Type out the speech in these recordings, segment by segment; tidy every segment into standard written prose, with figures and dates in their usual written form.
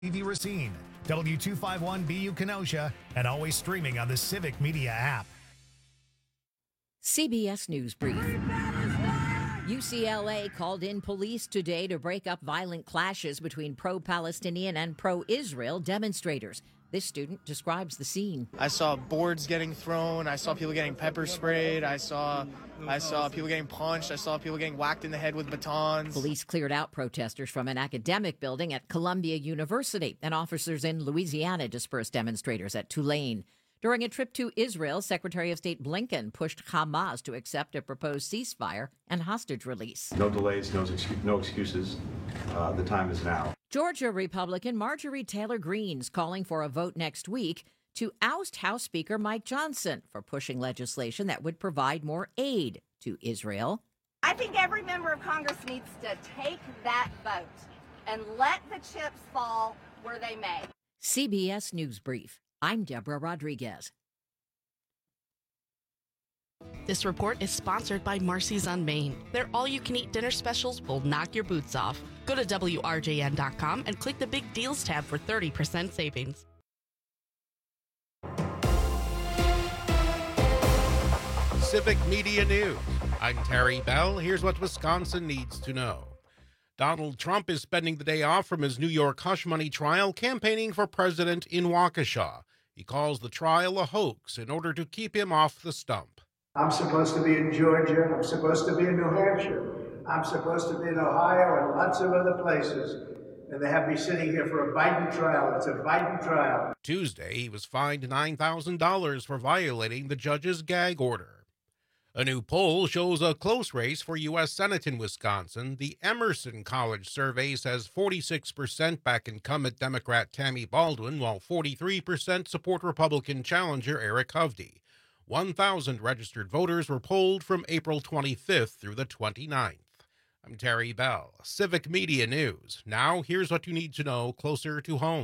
TV Racine, W251BU Kenosha, and always streaming on the Civic Media app. CBS News Brief. UCLA called in police today to break up violent clashes between pro-Palestinian and pro-Israel demonstrators. This student describes the scene. I saw boards getting thrown. I saw people getting pepper sprayed. I saw people getting punched. I saw people getting whacked in the head with batons. Police cleared out protesters from an academic building at Columbia University, and officers in Louisiana dispersed demonstrators at Tulane. During a trip to Israel, Secretary of State Blinken pushed Hamas to accept a proposed ceasefire and hostage release. No delays, no excuses. The time is now. Georgia Republican Marjorie Taylor Greene's calling for a vote next week to oust House Speaker Mike Johnson for pushing legislation that would provide more aid to Israel. I think every member of Congress needs to take that vote and let the chips fall where they may. CBS News Brief. I'm Deborah Rodriguez. This report is sponsored by Marcy's on Main. Their all-you-can-eat dinner specials will knock your boots off. Go to WRJN.com and click the Big Deals tab for 30% savings. Civic Media News. I'm Terry Bell. Here's what Wisconsin needs to know. Donald Trump is spending the day off from his New York hush money trial campaigning for president in Waukesha. He calls the trial a hoax in order to keep him off the stump. I'm supposed to be in Georgia. I'm supposed to be in New Hampshire. I'm supposed to be in Ohio and lots of other places. And they have me sitting here for a Biden trial. It's a Biden trial. Tuesday, he was fined $9,000 for violating the judge's gag order. A new poll shows a close race for U.S. Senate in Wisconsin. The Emerson College survey says 46% back incumbent Democrat Tammy Baldwin, while 43% support Republican challenger Eric Hovde. 1,000 registered voters were polled from April 25th through the 29th. I'm Terry Bell, Civic Media News. Now, here's what you need to know closer to home.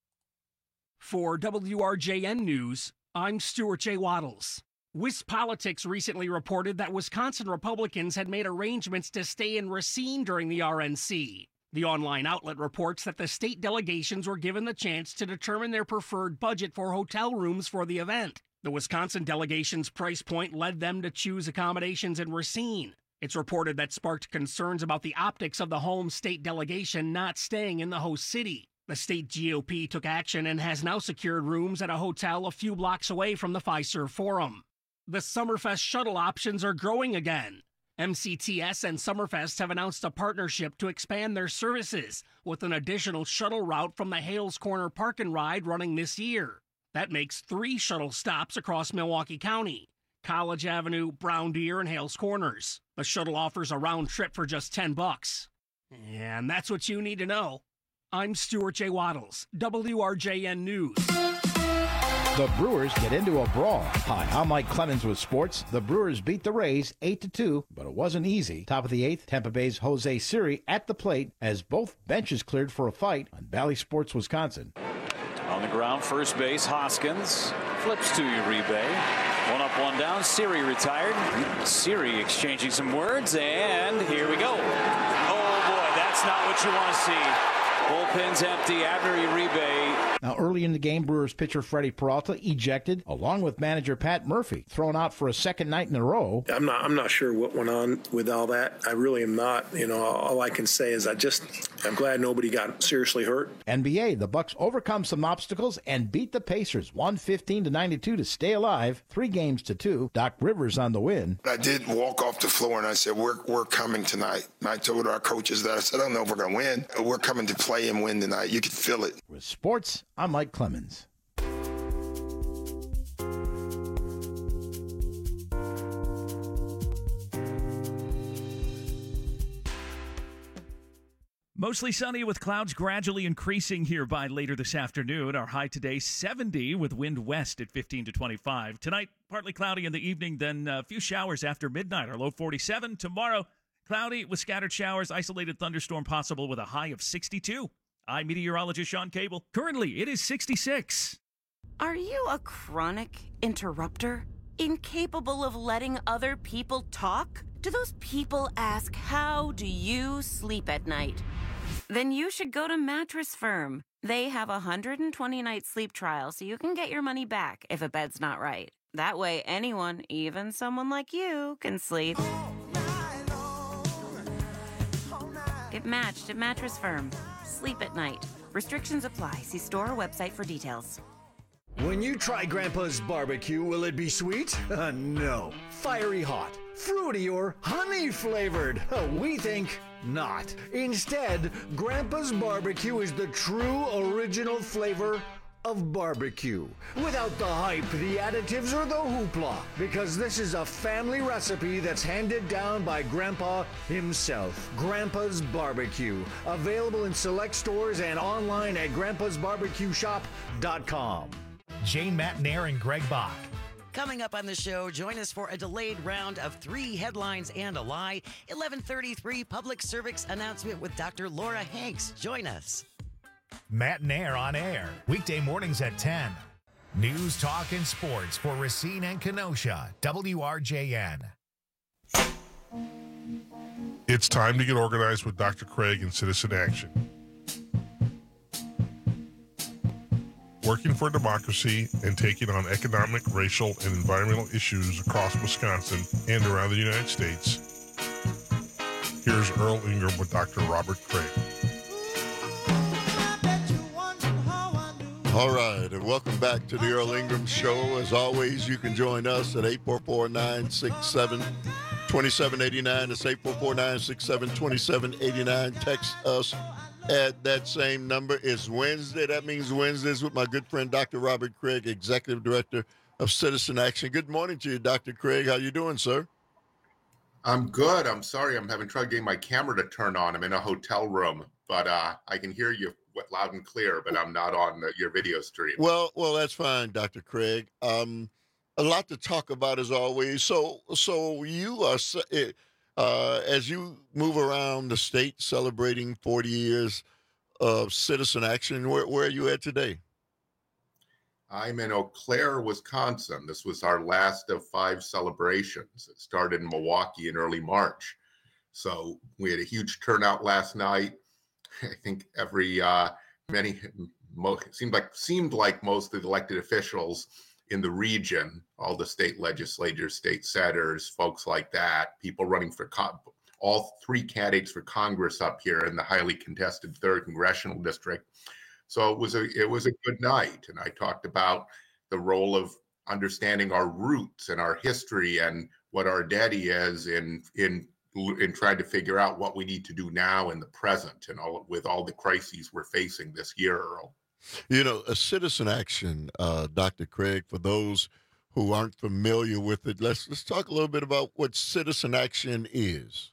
For WRJN News, I'm Stuart J. Waddles. WisPolitics recently reported that Wisconsin Republicans had made arrangements to stay in Racine during the RNC. The online outlet reports that the state delegations were given the chance to determine their preferred budget for hotel rooms for the event. The Wisconsin delegation's price point led them to choose accommodations in Racine. It's reported that sparked concerns about the optics of the home state delegation not staying in the host city. The state GOP took action and has now secured rooms at a hotel a few blocks away from the Fiserv Forum. The Summerfest shuttle options are growing again. MCTS and Summerfest have announced a partnership to expand their services with an additional shuttle route from the Hales Corner Park and Ride running this year. That makes 3 shuttle stops across Milwaukee County: College Avenue, Brown Deer, and Hales Corners. The shuttle offers a round trip for just $10. And that's what you need to know. I'm Stuart J. Waddles, WRJN News. The Brewers get into a brawl. Hi, I'm Mike Clemens with sports. The Brewers beat the Rays 8-2, but it wasn't easy. Top of the 8th, Tampa Bay's Jose Siri at the plate as both benches cleared for a fight on Bally Sports, Wisconsin. On the ground, first base, Hoskins flips to Uribe. 1 up, 1 down. Siri retired. Siri exchanging some words, and here we go. Oh boy, that's not what you want to see. Bullpen's empty. Abner Uribe. Now, early in the game, Brewers pitcher Freddie Peralta ejected, along with manager Pat Murphy, thrown out for a second night in a row. I'm not sure what went on with all that. I really am not. All I can say is I'm glad nobody got seriously hurt. NBA, the Bucks overcome some obstacles and beat the Pacers 115-92 to stay alive, 3-2. Doc Rivers on the win. I did walk off the floor and I said, we're coming tonight. And I told our coaches that. I said, I don't know if we're going to win. We're coming to play and win tonight. You could feel it. With sports, I'm Mike Clemens. Mostly sunny with clouds gradually increasing here by later this afternoon. Our high today 70 with wind west at 15 to 25. Tonight, partly cloudy in the evening, then a few showers after midnight. Our low 47. Tomorrow, cloudy with scattered showers, isolated thunderstorm possible with a high of 62. I'm meteorologist Sean Cable. Currently, it is 66. Are you a chronic interrupter? Incapable of letting other people talk? Do those people ask, how do you sleep at night? Then you should go to Mattress Firm. They have a 120-night sleep trial, so you can get your money back if a bed's not right. That way, anyone, even someone like you, can sleep. Get matched at Mattress Firm. Sleep at night. Restrictions apply. See store or website for details. When you try Grandpa's barbecue, will it be sweet? No. Fiery hot, fruity, or honey flavored? We think not. Instead, Grandpa's barbecue is the true original flavor of barbecue. Without the hype, the additives, or the hoopla. Because this is a family recipe that's handed down by Grandpa himself. Grandpa's Barbecue. Available in select stores and online at grandpasbarbecueshop.com. Jane Matnair and Greg Bach. Coming up on the show, join us for a delayed round of 3 headlines and a lie. 11:33 public service announcement with Dr. Laura Hanks. Join us. Matnair on air, weekday mornings at 10. News, talk, and sports for Racine and Kenosha. WRJN. It's time to get organized with Dr. Craig and Citizen Action. Working for democracy and taking on economic, racial, and environmental issues across Wisconsin and around the United States. Here's Earl Ingram with Dr. Robert Craig. All right, and welcome back to the Earl Ingram Show. As always, you can join us at 844-967-2789. It's 844-967-2789. Text us at that same number. It's Wednesday. That means Wednesdays with my good friend, Dr. Robert Craig, Executive Director of Citizen Action. Good morning to you, Dr. Craig. How you doing, sir? I'm good. I'm sorry. I'm having trouble getting my camera to turn on. I'm in a hotel room, but I can hear you loud and clear, but I'm not on your video stream. Well, that's fine, Dr. Craig. A lot to talk about as always. So you are, as you move around the state celebrating 40 years of Citizen Action, where are you at today? I'm in Eau Claire, Wisconsin. This was our last of 5 celebrations. It started in Milwaukee in early March. So we had a huge turnout last night. I think seemed like most of the elected officials in the region, all the state legislators, state senators, folks like that, people running for all 3 candidates for Congress up here in the highly contested 3rd congressional district. So it was a good night, and I talked about the role of understanding our roots and our history and what our daddy is in trying to figure out what we need to do now in the present and with all the crises we're facing this year, Earl. You know, a Citizen Action, Dr. Craig, for those who aren't familiar with it, let's talk a little bit about what Citizen Action is.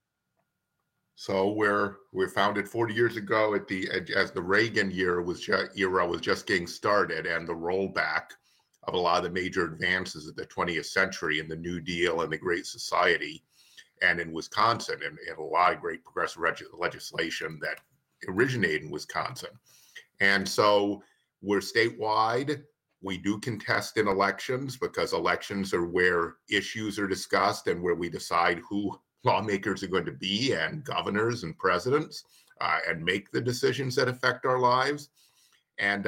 So we're founded 40 years ago as the Reagan era was just getting started, and the rollback of a lot of the major advances of the 20th century and the New Deal and the Great Society, and in Wisconsin, and a lot of great progressive legislation that originated in Wisconsin. And so we're statewide. We do contest in elections because elections are where issues are discussed and where we decide who lawmakers are going to be, and governors and presidents, and make the decisions that affect our lives. And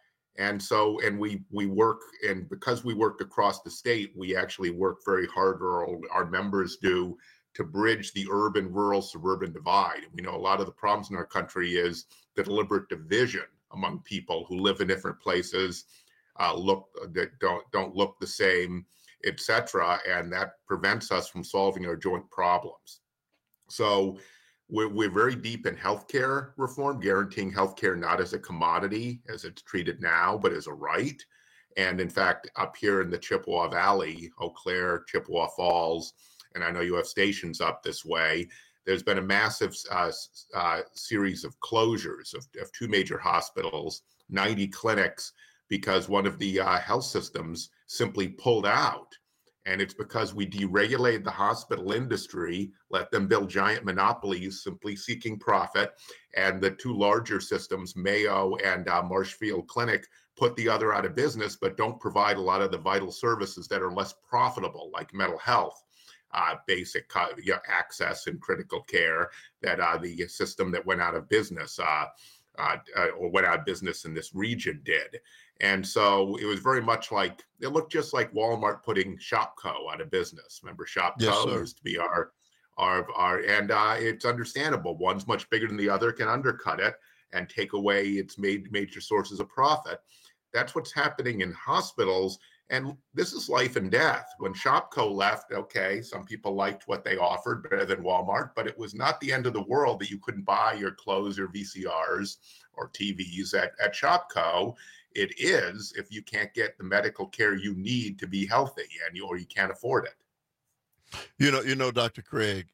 we work, and because we work across the state, we actually work very hard, or our members do, to bridge the urban-rural suburban divide. We know a lot of the problems in our country is the deliberate division among people who live in different places, that don't look the same, etc., and that prevents us from solving our joint problems. So we're very deep in healthcare reform, guaranteeing healthcare not as a commodity as it's treated now, but as a right. And in fact, up here in the Chippewa Valley, Eau Claire, Chippewa Falls, and I know you have stations up this way, there's been a massive series of closures of 2 major hospitals, 90 clinics, because one of the health systems simply pulled out. And it's because we deregulated the hospital industry, let them build giant monopolies, simply seeking profit. And the 2 larger systems, Mayo and Marshfield Clinic, put the other out of business, but don't provide a lot of the vital services that are less profitable, like mental health, basic access and critical care, that the system that went out of business or went out of business in this region did. And so it was very much like, it looked just like Walmart putting Shopko out of business. Remember Shopko? Yes, sir. Used to be and it's understandable. One's much bigger than the other, can undercut it and take away its major sources of profit. That's what's happening in hospitals. And this is life and death. When Shopko left, okay, some people liked what they offered better than Walmart, but it was not the end of the world that you couldn't buy your clothes or VCRs or TVs at Shopko. It is if you can't get the medical care you need to be healthy or you can't afford it. You know, Dr. Craig,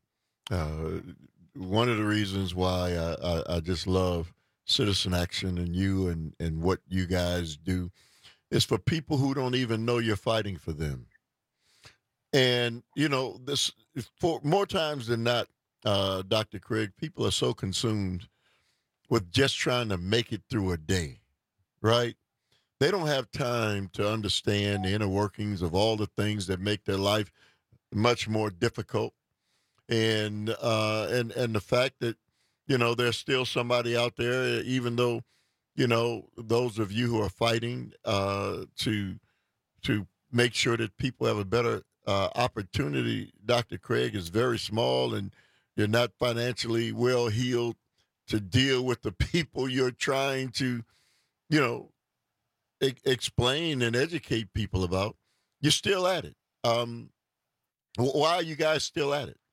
one of the reasons why I just love Citizen Action and you and what you guys do is for people who don't even know you're fighting for them. And, you know, this for more times than not, Dr. Craig, people are so consumed with just trying to make it through a day, right? They don't have time to understand the inner workings of all the things that make their life much more difficult. And the fact that, you know, there's still somebody out there, even though, you know, those of you who are fighting to make sure that people have a better opportunity, Dr. Craig, is very small, and you're not financially well heeled to deal with the people you're trying to, you know, explain and educate people about. You're still at it. Why are you guys still at it?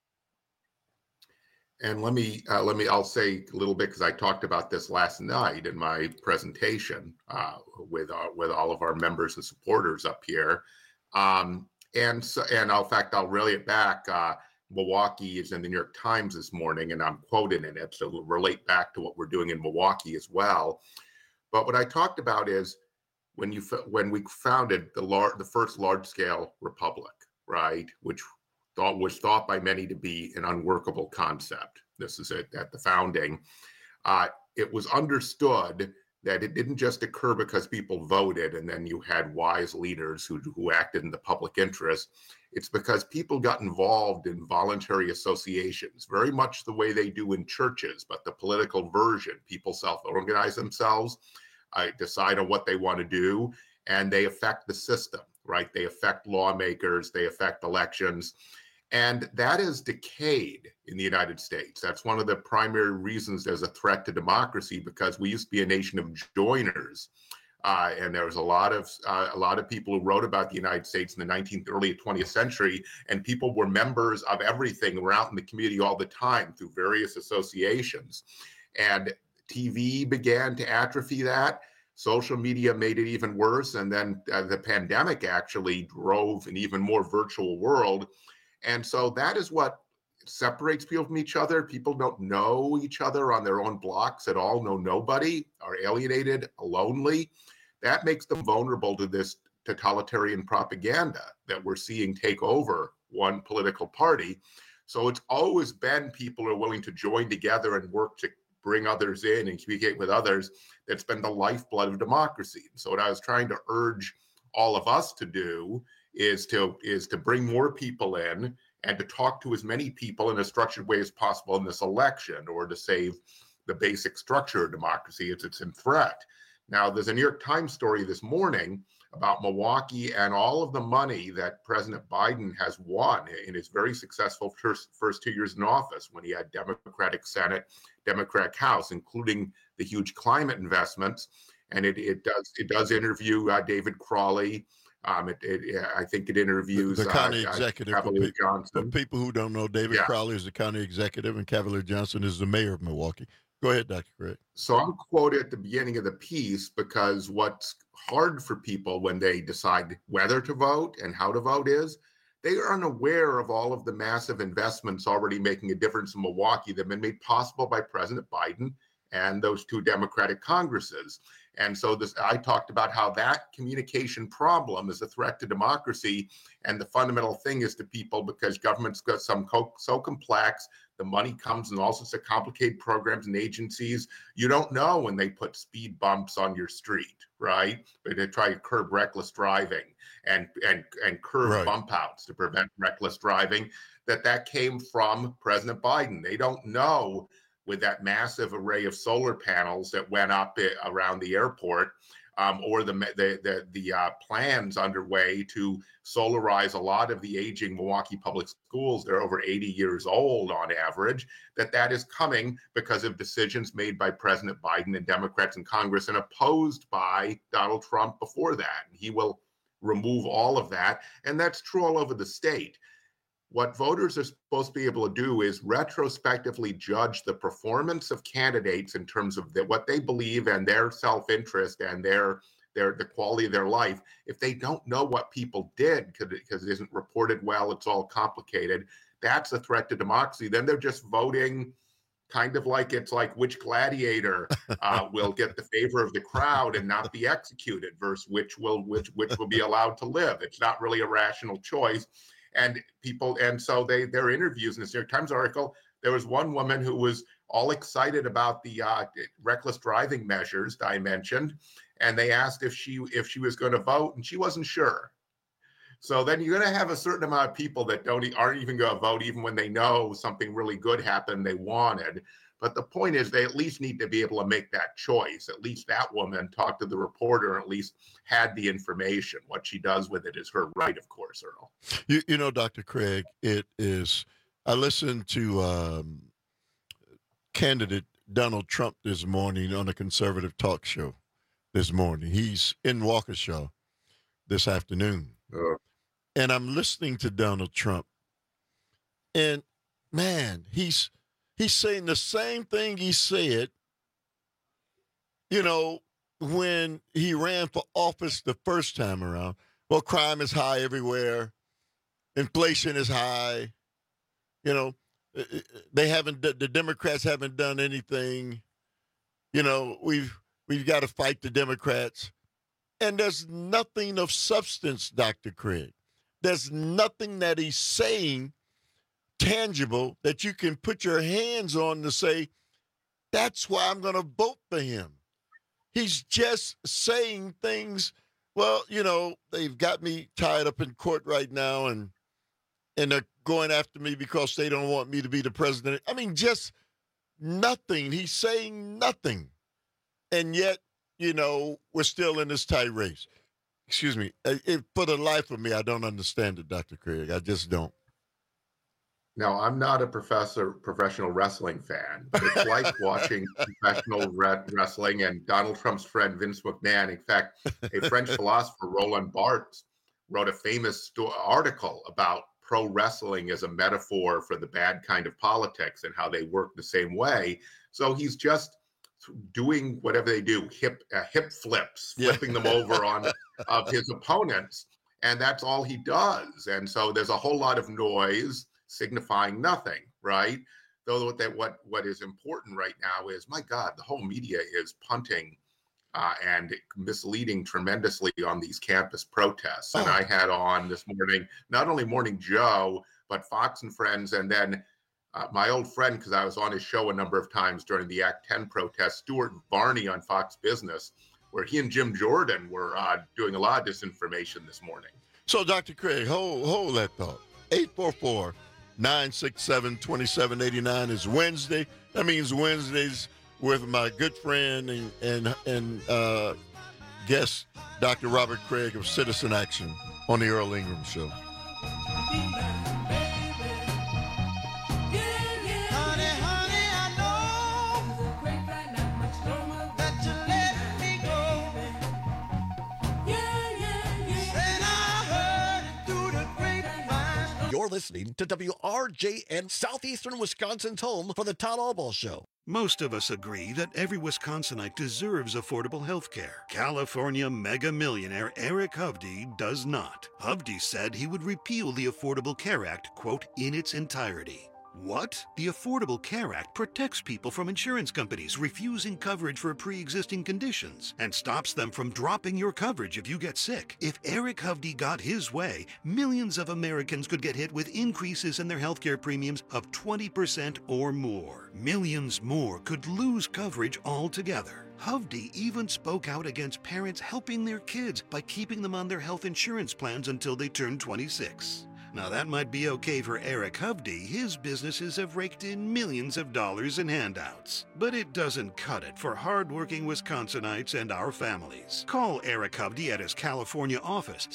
And I'll say a little bit, because I talked about this last night in my presentation with all of our members and supporters up here. And in fact, I'll relay it back. Milwaukee is in the New York Times this morning, and I'm quoted in it, so it'll relate back to what we're doing in Milwaukee as well. But what I talked about is when we founded the first large-scale republic, right, which was thought by many to be an unworkable concept. This is it at the founding. It was understood that it didn't just occur because people voted and then you had wise leaders who acted in the public interest. It's because people got involved in voluntary associations, very much the way they do in churches, but the political version. People self-organize themselves, decide on what they want to do, and they affect the system, right? They affect lawmakers, they affect elections. And that has decayed in the United States. That's one of the primary reasons there's a threat to democracy, because we used to be a nation of joiners. And there was a lot of people who wrote about the United States in the early 20th century, and people were members of everything, were out in the community all the time through various associations. And TV began to atrophy that. Social media made it even worse. And then the pandemic actually drove an even more virtual world. And so that is what separates people from each other. People don't know each other on their own blocks at all, know nobody, are alienated, lonely. That makes them vulnerable to this totalitarian propaganda that we're seeing take over one political party. So it's always been people who are willing to join together and work to bring others in and communicate with others. That's been the lifeblood of democracy. So what I was trying to urge all of us to do is to bring more people in and to talk to as many people in a structured way as possible in this election, or to save the basic structure of democracy as it's in threat. Now, there's a New York Times story this morning about Milwaukee and all of the money that President Biden has won in his very successful first 2 years in office, when he had Democratic Senate, Democratic House, including the huge climate investments. And it does interview David Crowley. I think it interviews the county executive. Cavalier Johnson. For people who don't know, David Crowley is the county executive, and Cavalier Johnson is the mayor of Milwaukee. Go ahead, Dr. Craig. So I'm quoted at the beginning of the piece because what's hard for people when they decide whether to vote and how to vote is they are unaware of all of the massive investments already making a difference in Milwaukee that have been made possible by President Biden and those two Democratic Congresses. And so I talked about how that communication problem is a threat to democracy. And the fundamental thing is to people, because government's got so complex, the money comes in all sorts of complicated programs and agencies. You don't know when they put speed bumps on your street, right? They try to curb reckless driving and curb bump outs to prevent reckless driving, that came from President Biden. They don't know with that massive array of solar panels that went up around the airport, or the plans underway to solarize a lot of the aging Milwaukee public schools. They're over 80 years old on average, that is coming because of decisions made by President Biden and Democrats in Congress and opposed by Donald Trump before that. He will remove all of that. And that's true all over the state. What voters are supposed to be able to do is retrospectively judge the performance of candidates in terms of what they believe and their self-interest and the quality of their life. If they don't know what people did because it isn't reported well, it's all complicated, that's a threat to democracy. Then they're just voting kind of like it's like which gladiator will get the favor of the crowd and not be executed versus which will be allowed to live. It's not really a rational choice. And so their interviews in this New York Times article, there was one woman who was all excited about the reckless driving measures that I mentioned, and they asked if she was going to vote, and she wasn't sure. So then you're going to have a certain amount of people that aren't even going to vote, even when they know something really good happened they wanted. But the point is, they at least need to be able to make that choice. At least that woman talked to the reporter, and at least had the information. What she does with it is her right, of course, Earl. You know, Dr. Craig, it is. I listened to candidate Donald Trump this morning on a conservative talk show this morning. He's in Waukesha this afternoon. And I'm listening to Donald Trump. And, man, he's saying the same thing he said, when he ran for office the first time around. Well, crime is high everywhere. Inflation is high. The Democrats haven't done anything. We've got to fight the Democrats. And there's nothing of substance, Dr. Craig. There's nothing that he's saying tangible that you can put your hands on to say, that's why I'm going to vote for him. He's just saying things. Well, they've got me tied up in court right now, and they're going after me because they don't want me to be the president. I mean, just nothing. He's saying nothing. And yet, we're still in this tight race. Excuse me. For the life of me, I don't understand it, Dr. Craig. I just don't. No, I'm not a professional wrestling fan. It's like watching professional wrestling and Donald Trump's friend Vince McMahon. In fact, a French philosopher, Roland Barthes, wrote a famous article about pro wrestling as a metaphor for the bad kind of politics and how they work the same way. So he's just doing whatever they do, hip flips, flipping them over on of his opponents, and that's all he does. And so there's a whole lot of noise signifying nothing, right? Though what is important right now is, my God, the whole media is punting and misleading tremendously on these campus protests. And I had on this morning, not only Morning Joe, but Fox and Friends, and then my old friend, because I was on his show a number of times during the Act 10 protest, Stuart Varney on Fox Business, where he and Jim Jordan were doing a lot of disinformation this morning. So, Dr. Craig, hold that thought. 844-967-2789 is Wednesday. That means Wednesdays with my good friend and guest, Dr. Robert Craig of Citizen Action on the Earl Ingram Show. You're listening to WRJN, Southeastern Wisconsin's home for the Todd Albaugh Show. Most of us agree that every Wisconsinite deserves affordable health care. California mega millionaire Eric Hovde does not. Hovde said he would repeal the Affordable Care Act, quote, in its entirety. What? The Affordable Care Act protects people from insurance companies refusing coverage for pre-existing conditions and stops them from dropping your coverage if you get sick. If Eric Hovde got his way, millions of Americans could get hit with increases in their healthcare premiums of 20% or more. Millions more could lose coverage altogether. Hovde even spoke out against parents helping their kids by keeping them on their health insurance plans until they turn 26. Now, that might be okay for Eric Hovde. His businesses have raked in millions of dollars in handouts. But it doesn't cut it for hardworking Wisconsinites and our families. Call Eric Hovde at his California office,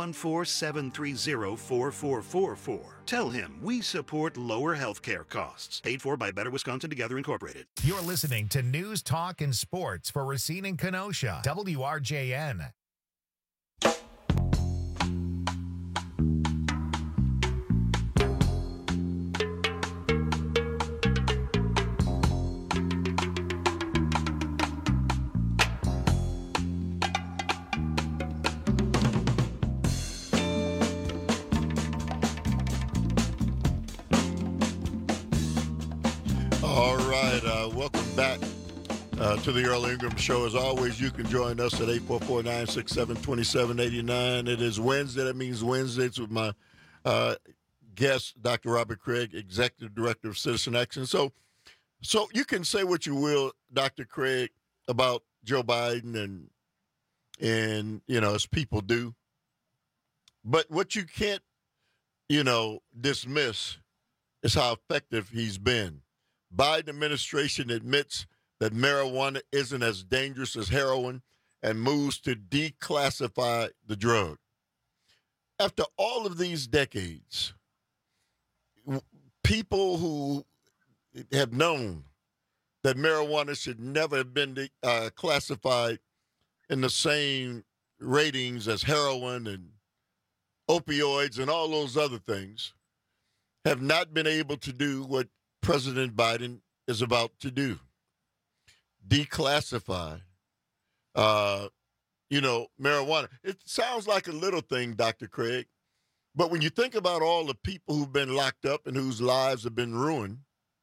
714-730-4444. Tell him we support lower health care costs. Paid for by Better Wisconsin Together Incorporated. You're listening to News, Talk, and Sports for Racine and Kenosha. WRJN. Welcome back to the Earl Ingram Show. As always, you can join us at 844-967-2789. It is Wednesday. That means Wednesdays with my guest, Dr. Robert Craig, Executive Director of Citizen Action. So you can say what you will, Dr. Craig, about Joe Biden and as people do. But what you can't, dismiss is how effective he's been. Biden administration admits that marijuana isn't as dangerous as heroin and moves to declassify the drug. After all of these decades, people who have known that marijuana should never have been classified in the same ratings as heroin and opioids and all those other things have not been able to do what President Biden is about to do. Declassify, marijuana. It sounds like a little thing, Dr. Craig, but when you think about all the people who've been locked up and whose lives have been ruined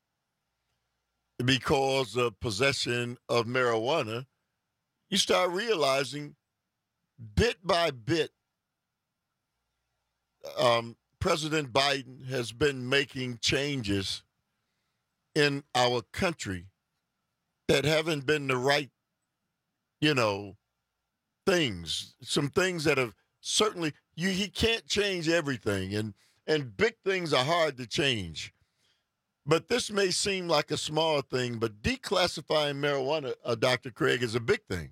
because of possession of marijuana, you start realizing bit by bit, President Biden has been making changes in our country that haven't been the right, things. Some things that have certainly, he can't change everything, and big things are hard to change. But this may seem like a small thing, but declassifying marijuana, Dr. Craig, is a big thing.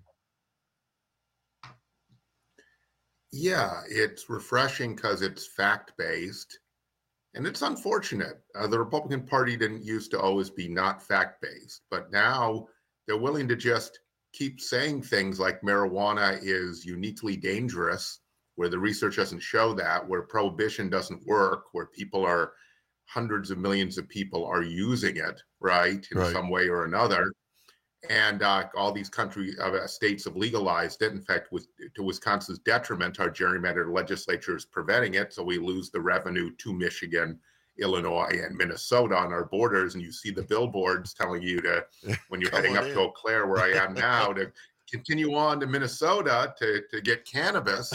Yeah, it's refreshing because it's fact-based. And it's unfortunate. The Republican Party didn't used to always be not fact-based, but now they're willing to just keep saying things like marijuana is uniquely dangerous, where the research doesn't show that, where prohibition doesn't work, where hundreds of millions of people are using it, right, in some way or another. And all these states have legalized it. In fact, to Wisconsin's detriment, our gerrymandered legislature is preventing it. So we lose the revenue to Michigan, Illinois, and Minnesota on our borders. And you see the billboards telling you to, when you're heading up to Eau Claire, where I am now, to continue on to Minnesota to get cannabis.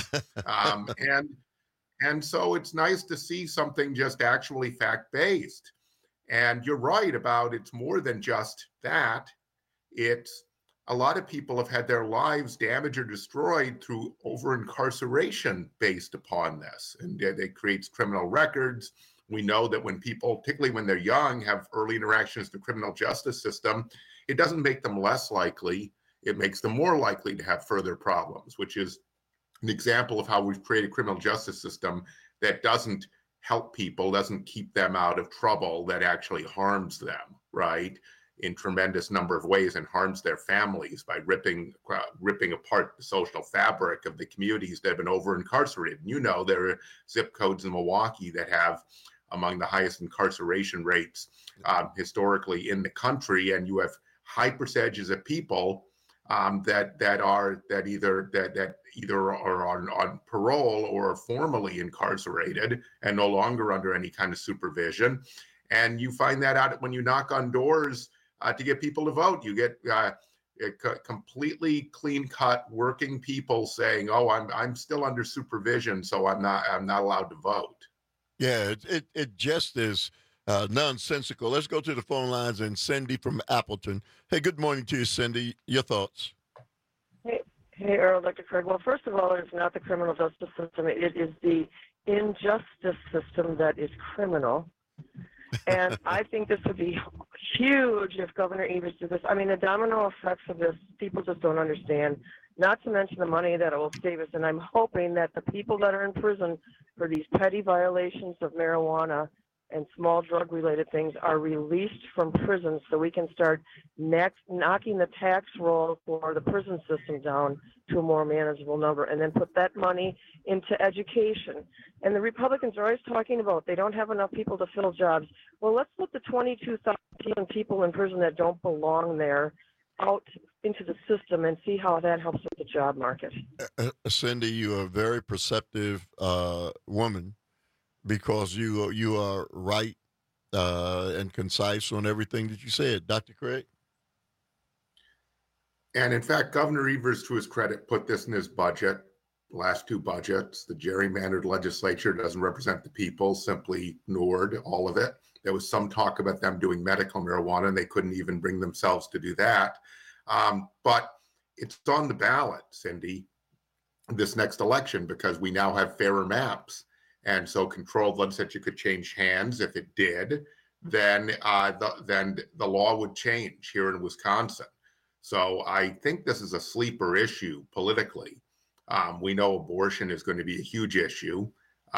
And so it's nice to see something just actually fact-based. And you're right about it's more than just that. It's a lot of people have had their lives damaged or destroyed through over-incarceration based upon this. And it creates criminal records. We know that when people, particularly when they're young, have early interactions with the criminal justice system, it doesn't make them less likely. It makes them more likely to have further problems, which is an example of how we've created a criminal justice system that doesn't help people, doesn't keep them out of trouble, that actually harms them, right? In tremendous number of ways, and harms their families by ripping apart the social fabric of the communities that have been over-incarcerated. And there are zip codes in Milwaukee that have among the highest incarceration rates historically in the country, and you have high percentages of people that either are on parole or are formally incarcerated and no longer under any kind of supervision. And you find that out when you knock on doors to get people to vote. You get completely clean-cut working people saying, "Oh, I'm still under supervision, so I'm not allowed to vote." Yeah, it just is nonsensical. Let's go to the phone lines, and Cindy from Appleton. Hey, good morning to you, Cindy. Your thoughts? Hey, Earl, Dr. Craig. Well, first of all, it's not the criminal justice system. It is the injustice system that is criminal. And I think this would be huge if Governor Evers did this. I mean, the domino effects of this, people just don't understand, not to mention the money that it will save us. And I'm hoping that the people that are in prison for these petty violations of marijuana and small drug-related things are released from prison so we can start knocking the tax roll for the prison system down to a more manageable number, and then put that money into education. And the Republicans are always talking about they don't have enough people to fill jobs. Well, let's put the 22,000 people in prison that don't belong there out into the system and see how that helps with the job market. Cindy, you are a very perceptive woman, because you are right and concise on everything that you said. Dr. Craig? And in fact, Governor Evers, to his credit, put this in his budget, the last two budgets. The gerrymandered legislature doesn't represent the people, simply ignored all of it. There was some talk about them doing medical marijuana, and they couldn't even bring themselves to do that. But it's on the ballot, Cindy, this next election, because we now have fairer maps. And so controlled legislature could change hands. If it did, then the law would change here in Wisconsin. So I think this is a sleeper issue politically. We know abortion is going to be a huge issue,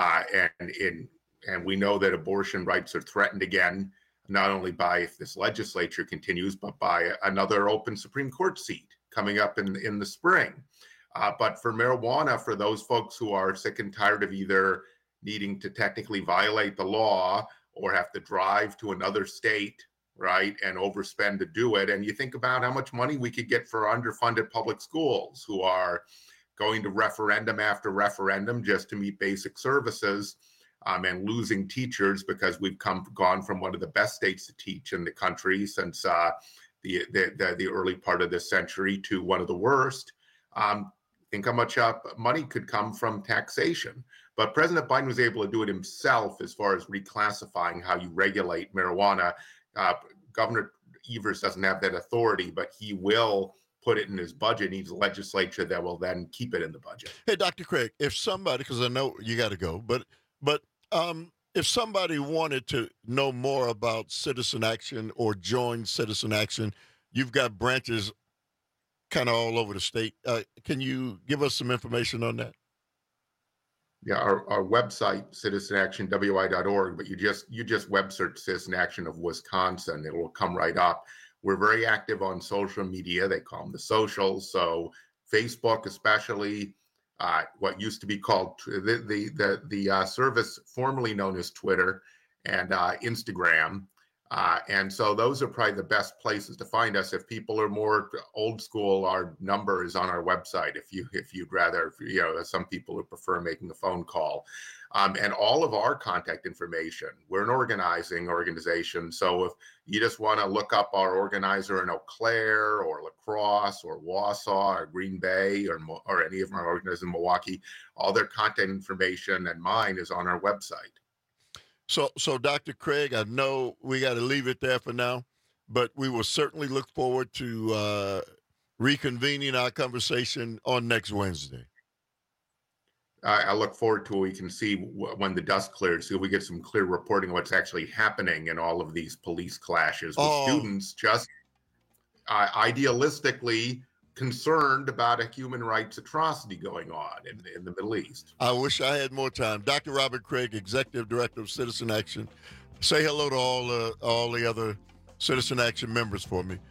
and we know that abortion rights are threatened again, not only by, if this legislature continues, but by another open Supreme Court seat coming up in the spring. But for marijuana, for those folks who are sick and tired of either needing to technically violate the law or have to drive to another state, right, and overspend to do it. And you think about how much money we could get for underfunded public schools who are going to referendum after referendum just to meet basic services, and losing teachers because we've gone from one of the best states to teach in the country since the early part of this century to one of the worst. Think how much money could come from taxation. But President Biden was able to do it himself as far as reclassifying how you regulate marijuana. Governor Evers doesn't have that authority, but he will put it in his budget. He needs a legislature that will then keep it in the budget. Hey, Dr. Craig, if somebody, because I know you got to go, but if somebody wanted to know more about Citizen Action or join Citizen Action, you've got branches kind of all over the state. Can you give us some information on that? Yeah, our website, citizenactionwi.org, but you just web search Citizen Action of Wisconsin. It will come right up. We're very active on social media. They call them the socials. So Facebook, especially, what used to be called the service formerly known as Twitter, and Instagram. And so those are probably the best places to find us. If people are more old school, our number is on our website. If you'd rather, some people would prefer making a phone call. And all of our contact information, we're an organizing organization. So if you just want to look up our organizer in Eau Claire or La Crosse or Wausau or Green Bay or any of our organizers in Milwaukee, all their contact information and mine is on our website. So Dr. Craig, I know we got to leave it there for now, but we will certainly look forward to reconvening our conversation on next Wednesday. I look forward to it. We can see when the dust clears, so we get some clear reporting of what's actually happening in all of these police clashes with students just idealistically concerned about a human rights atrocity going on in the Middle East. I wish I had more time. Dr. Robert Craig, Executive Director of Citizen Action. Say hello to all the other Citizen Action members for me.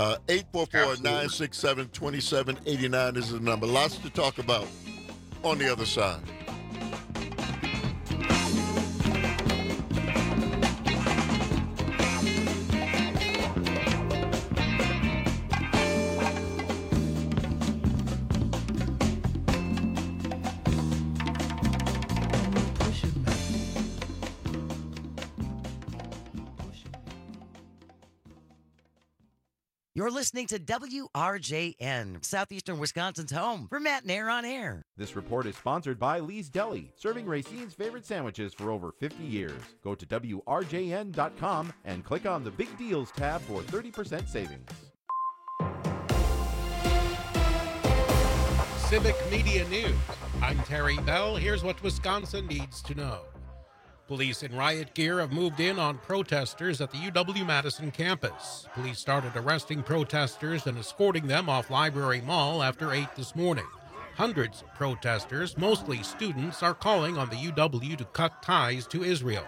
844-967-2789 is the number. Lots to talk about on the other side. You're listening to WRJN, Southeastern Wisconsin's home for Matt Nair on Air. This report is sponsored by Lee's Deli, serving Racine's favorite sandwiches for over 50 years. Go to WRJN.com and click on the Big Deals tab for 30% savings. Civic Media News. I'm Terry Bell. Here's what Wisconsin needs to know. Police in riot gear have moved in on protesters at the UW-Madison campus. Police started arresting protesters and escorting them off Library Mall after 8 this morning. Hundreds of protesters, mostly students, are calling on the UW to cut ties to Israel.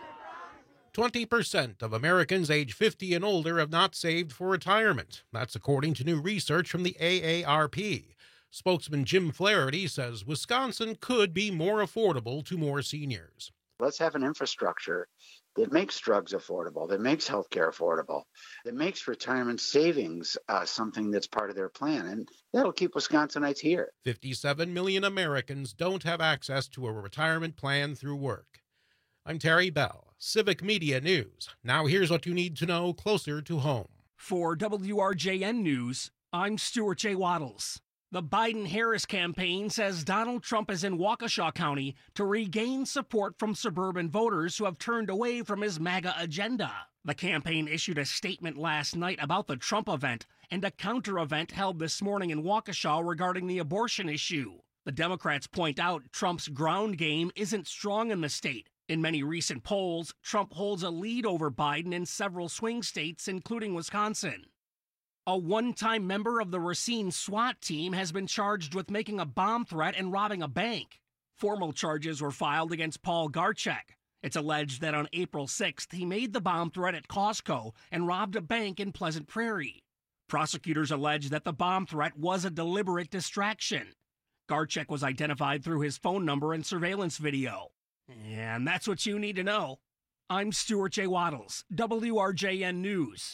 20% of Americans age 50 and older have not saved for retirement. That's according to new research from the AARP. Spokesman Jim Flaherty says Wisconsin could be more affordable to more seniors. Let's have an infrastructure that makes drugs affordable, that makes healthcare affordable, that makes retirement savings something that's part of their plan. And that'll keep Wisconsinites here. 57 million Americans don't have access to a retirement plan through work. I'm Terry Bell, Civic Media News. Now here's what you need to know closer to home. For WRJN News, I'm Stuart J. Waddles. The Biden-Harris campaign says Donald Trump is in Waukesha County to regain support from suburban voters who have turned away from his MAGA agenda. The campaign issued a statement last night about the Trump event and a counter-event held this morning in Waukesha regarding the abortion issue. The Democrats point out Trump's ground game isn't strong in the state. In many recent polls, Trump holds a lead over Biden in several swing states, including Wisconsin. A one-time member of the Racine SWAT team has been charged with making a bomb threat and robbing a bank. Formal charges were filed against Paul Garchek. It's alleged that on April 6th, he made the bomb threat at Costco and robbed a bank in Pleasant Prairie. Prosecutors allege that the bomb threat was a deliberate distraction. Garchek was identified through his phone number and surveillance video. And that's what you need to know. I'm Stuart J. Waddles, WRJN News.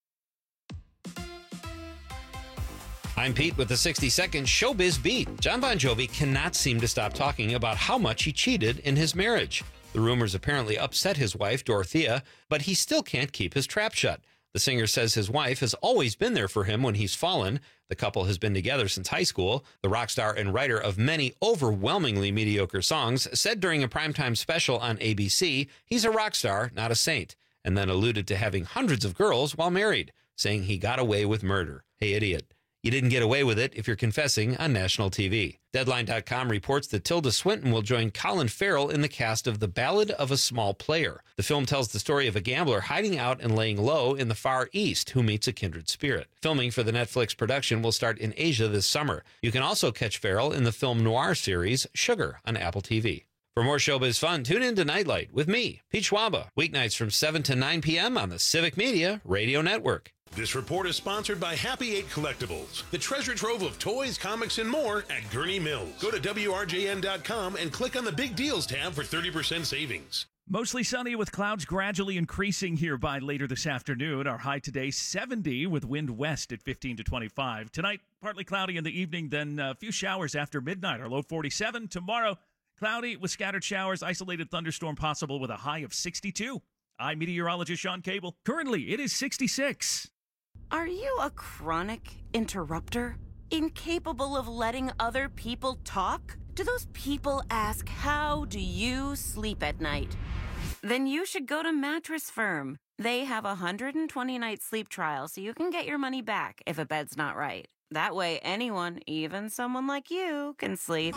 I'm Pete with the 60-second Showbiz Beat. John Bon Jovi cannot seem to stop talking about how much he cheated in his marriage. The rumors apparently upset his wife, Dorothea, but he still can't keep his trap shut. The singer says his wife has always been there for him when he's fallen. The couple has been together since high school. The rock star and writer of many overwhelmingly mediocre songs said during a primetime special on ABC, he's a rock star, not a saint, and then alluded to having hundreds of girls while married, saying he got away with murder. Hey, idiot. You didn't get away with it if you're confessing on national TV. Deadline.com reports that Tilda Swinton will join Colin Farrell in the cast of The Ballad of a Small Player. The film tells the story of a gambler hiding out and laying low in the Far East who meets a kindred spirit. Filming for the Netflix production will start in Asia this summer. You can also catch Farrell in the film noir series Sugar on Apple TV. For more showbiz fun, tune in to Nightlight with me, Pete Schwaba, weeknights from 7 to 9 p.m. on the Civic Media Radio Network. This report is sponsored by Happy 8 Collectibles, the treasure trove of toys, comics, and more at Gurney Mills. Go to WRJN.com and click on the Big Deals tab for 30% savings. Mostly sunny with clouds gradually increasing here by later this afternoon. Our high today, 70 with wind west at 15 to 25. Tonight, partly cloudy in the evening, then a few showers after midnight. Our low 47. Tomorrow, cloudy with scattered showers, isolated thunderstorm possible with a high of 62. I'm meteorologist Sean Cable. Currently, it is 66. Are you a chronic interrupter? Incapable of letting other people talk? Do those people ask, how do you sleep at night? Then you should go to Mattress Firm. They have a 120-night sleep trial so you can get your money back if a bed's not right. That way anyone, even someone like you, can sleep.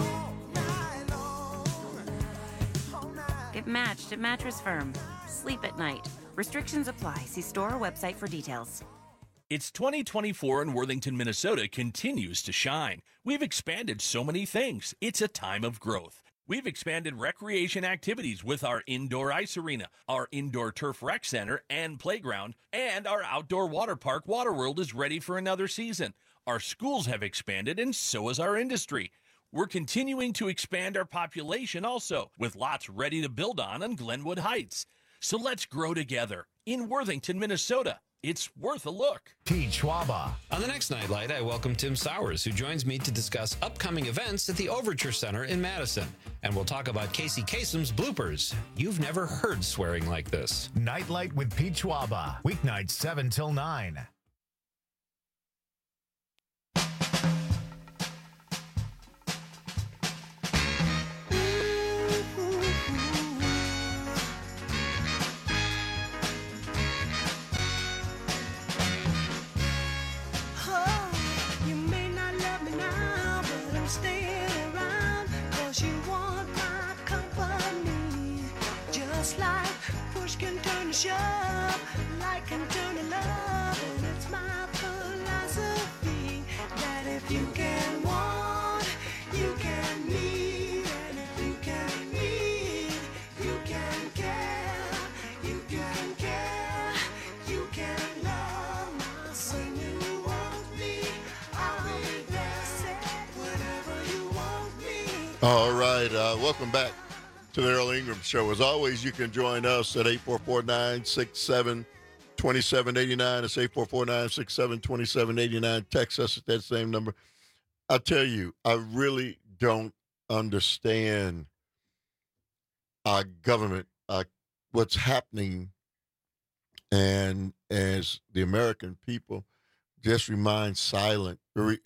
Get matched at Mattress Firm. Sleep at night. Restrictions apply. See store or website for details. It's 2024 and Worthington, Minnesota continues to shine. We've expanded so many things. It's a time of growth. We've expanded recreation activities with our indoor ice arena, our indoor turf rec center and playground, and our outdoor water park, Waterworld, is ready for another season. Our schools have expanded, and so has our industry. We're continuing to expand our population also, with lots ready to build on Glenwood Heights. So let's grow together in Worthington, Minnesota. It's worth a look. Pete Schwaba. On the next Nightlight, I welcome Tim Sowers, who joins me to discuss upcoming events at the Overture Center in Madison. And we'll talk about Casey Kasem's bloopers. You've never heard swearing like this. Nightlight with Pete Schwaba. Weeknights 7 till 9. push up like I'm turning up, and it's my philosophy that if you can want, you can need, and if you can need, you can care, you can care, you can love. When you want me, I'll be there. Whenever you want me. All right, welcome back to the Earl Ingram Show. As always, you can join us at 844-967-2789. It's 844-967-2789. Text us at that same number. I tell you, I really don't understand our government, what's happening, and as the American people just remain silent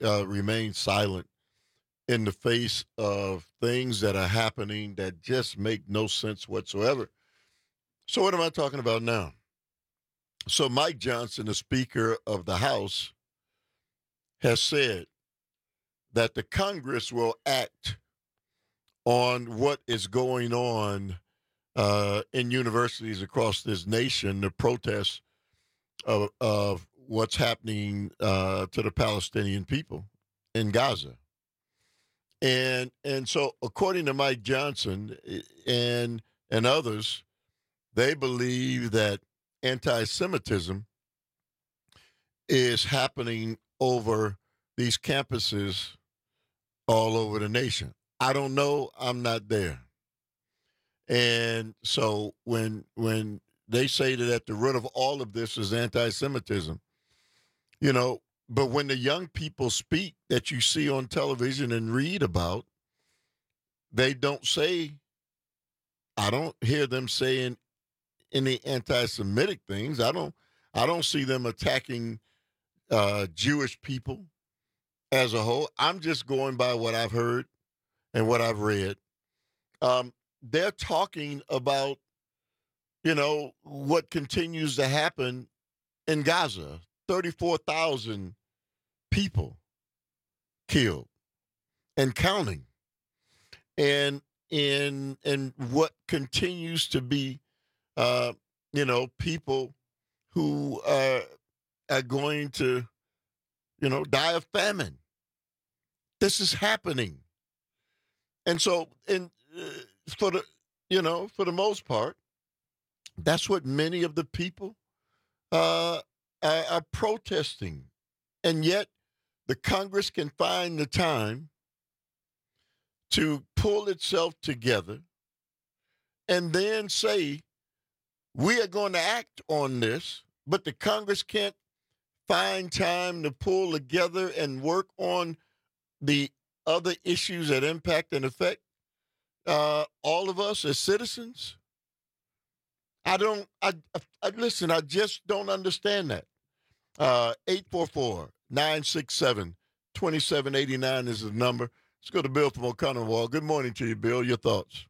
in the face of things that are happening that just make no sense whatsoever. So what am I talking about now? So Mike Johnson, the Speaker of the House, has said that the Congress will act on what is going on in universities across this nation, the protests of what's happening to the Palestinian people in Gaza. And so, according to Mike Johnson and others, they believe that anti-Semitism is happening over these campuses all over the nation. I don't know. I'm not there. And so when they say that at the root of all of this is anti-Semitism, you know, but when the young people speak that you see on television and read about, they don't say, I don't hear them saying any anti-Semitic things. I don't see them attacking Jewish people as a whole. I'm just going by what I've heard and what I've read. They're talking about, you know, what continues to happen in Gaza. 34,000 people killed and counting. And what continues to be, you know, people who are going to, you know, die of famine. This is happening. And so, for the most part, that's what many of the people are protesting. And yet the Congress can find the time to pull itself together and then say, we are going to act on this, but the Congress can't find time to pull together and work on the other issues that impact and affect all of us as citizens. Listen, I just don't understand that. 844-967-2789 is the number. Let's go to Bill from Oconomowoc. Good morning to you, Bill. Your thoughts?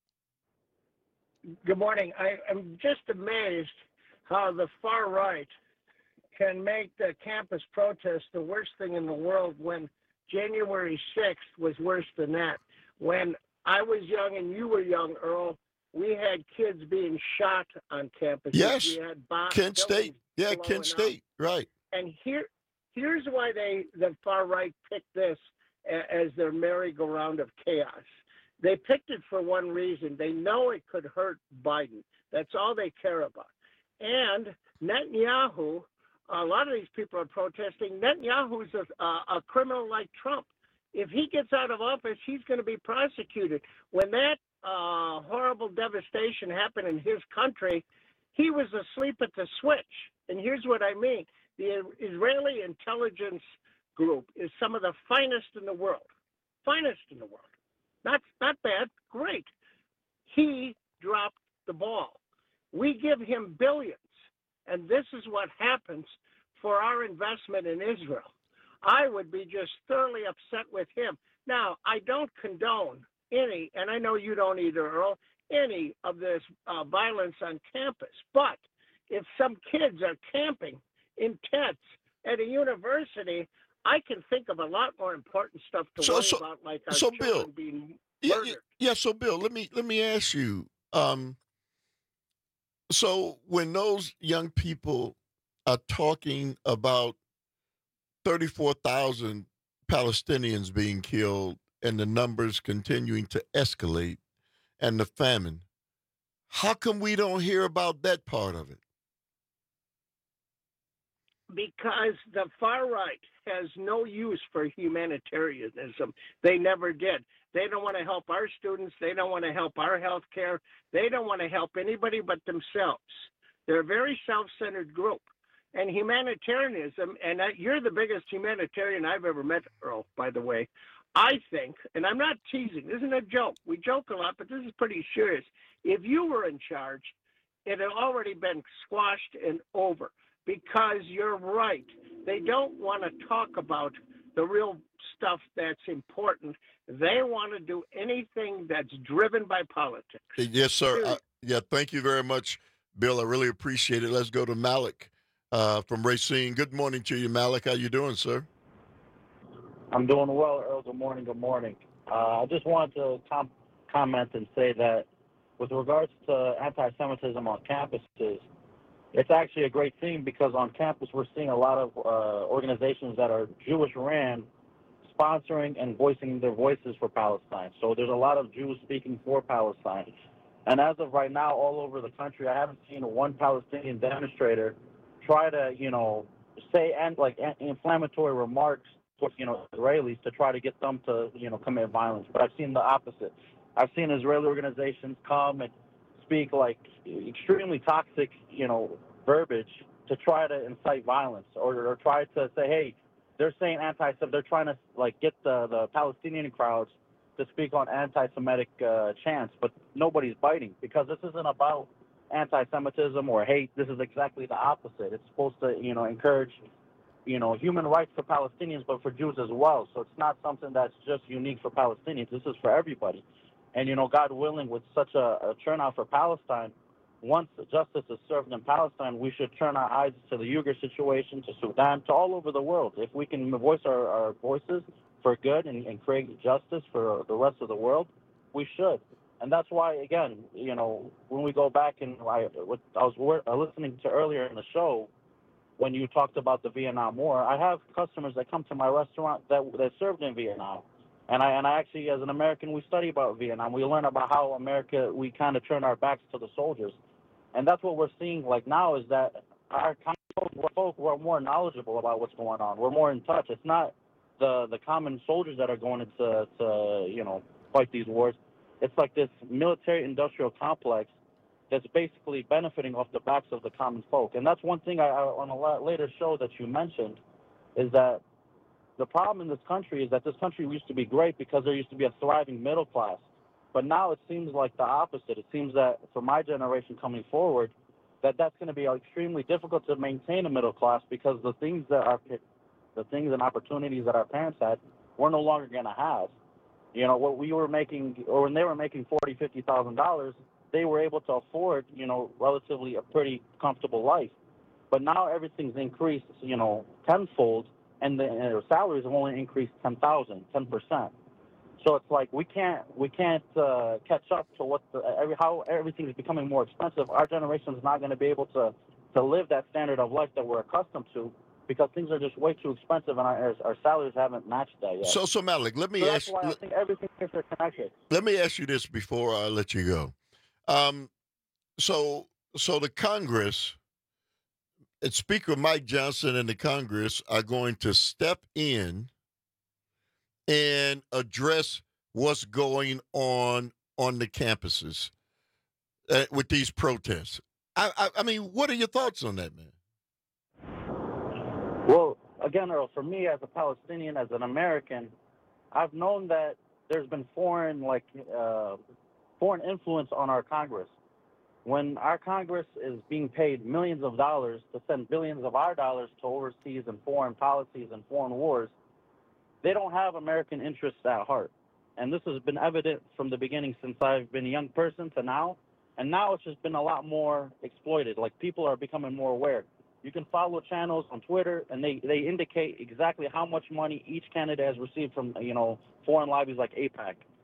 Good morning. I'm just amazed how the far right can make the campus protest the worst thing in the world when January 6th was worse than that. When I was young and you were young, Earl, we had kids being shot on campus. Yes, we had Kent State. Yeah, Kent State, right. And here's why the far right picked this as their merry-go-round of chaos. They picked it for one reason. They know it could hurt Biden. That's all they care about. And Netanyahu, a lot of these people are protesting. Netanyahu's a criminal like Trump. If he gets out of office, he's going to be prosecuted. When that horrible devastation happened in his country, he was asleep at the switch. And here's what I mean. The Israeli intelligence group is some of the finest in the world. Finest in the world. Not bad, great. He dropped the ball. We give him billions, and this is what happens for our investment in Israel. I would be just thoroughly upset with him. Now, I don't condone any, and I know you don't either, Earl, any of this violence on campus. But if some kids are camping in tents at a university, I can think of a lot more important stuff to worry about, like our children being murdered. So Bill, let me ask you. So when those young people are talking about 34,000 Palestinians being killed and the numbers continuing to escalate and the famine, how come we don't hear about that part of it? Because the far right has no use for humanitarianism. They never did. They don't want to help our students. They don't want to help our health care. They don't want to help anybody but themselves. They're a very self-centered group. And humanitarianism, and you're the biggest humanitarian I've ever met, Earl, by the way. I think, and I'm not teasing, this isn't a joke. We joke a lot, but this is pretty serious. If you were in charge, it had already been squashed and over. Because you're right. They don't want to talk about the real stuff that's important. They want to do anything that's driven by politics. Yes, sir. Thank you very much, Bill. I really appreciate it. Let's go to Malik from Racine. Good morning to you, Malik. How you doing, sir? I'm doing well, Earl. Good morning. Good morning. I just wanted to comment and say that with regards to anti-Semitism on campuses, it's actually a great thing because on campus we're seeing a lot of organizations that are Jewish-ran sponsoring and voicing their voices for Palestine. So there's a lot of Jews speaking for Palestine. And as of right now, all over the country, I haven't seen one Palestinian demonstrator try to, say inflammatory remarks towards, Israelis to try to get them to, commit violence. But I've seen the opposite. I've seen Israeli organizations come and speak like extremely toxic, verbiage to try to incite violence or try to say, hey, they're saying anti-Semitic. They're trying to get the Palestinian crowds to speak on anti-Semitic chants, but nobody's biting because this isn't about anti-Semitism or hate. This is exactly the opposite. It's supposed to, encourage, human rights for Palestinians, but for Jews as well. So it's not something that's just unique for Palestinians. This is for everybody. And, God willing, with such a turnout for Palestine, once justice is served in Palestine, we should turn our eyes to the Uyghur situation, to Sudan, to all over the world. If we can voice our voices for good and create justice for the rest of the world, we should. And that's why, again, when we go back and I was listening to earlier in the show, when you talked about the Vietnam War, I have customers that come to my restaurant that served in Vietnam. And I actually, as an American, we study about Vietnam. We learn about how America, we kind of turn our backs to the soldiers. And that's what we're seeing like now is that our folk were more knowledgeable about what's going on. We're more in touch. It's not the common soldiers that are going into fight these wars. It's like this military-industrial complex that's basically benefiting off the backs of the common folk. And that's one thing on a later show that you mentioned is that the problem in this country is that this country used to be great because there used to be a thriving middle class. But now it seems like the opposite. It seems that for my generation coming forward, that's going to be extremely difficult to maintain a middle class because the things and opportunities that our parents had, we're no longer going to have. What we were making, or when they were making $40,000, $50,000, they were able to afford, relatively a pretty comfortable life. But now everything's increased, tenfold, and the salaries have only increased 10%. So it's like we can't catch up to how everything is becoming more expensive. Our generation is not going to be able to live that standard of life that we're accustomed to because things are just way too expensive and our salaries haven't matched that yet. So Malik, let me ask. That's why I think everything is interconnected. Let me ask you this before I let you go. So the Congress, and Speaker Mike Johnson and the Congress are going to step in and address what's going on the campuses with these protests. I mean, what are your thoughts on that, man? Well, again, Earl, for me as a Palestinian, as an American, I've known that there's been foreign influence on our Congress. When our Congress is being paid millions of dollars to send billions of our dollars to overseas and foreign policies and foreign wars, they don't have American interests at heart. And this has been evident from the beginning since I've been a young person to now. And now it's just been a lot more exploited. Like, people are becoming more aware. You can follow channels on Twitter, and they indicate exactly how much money each candidate has received from, foreign lobbies like AIPAC.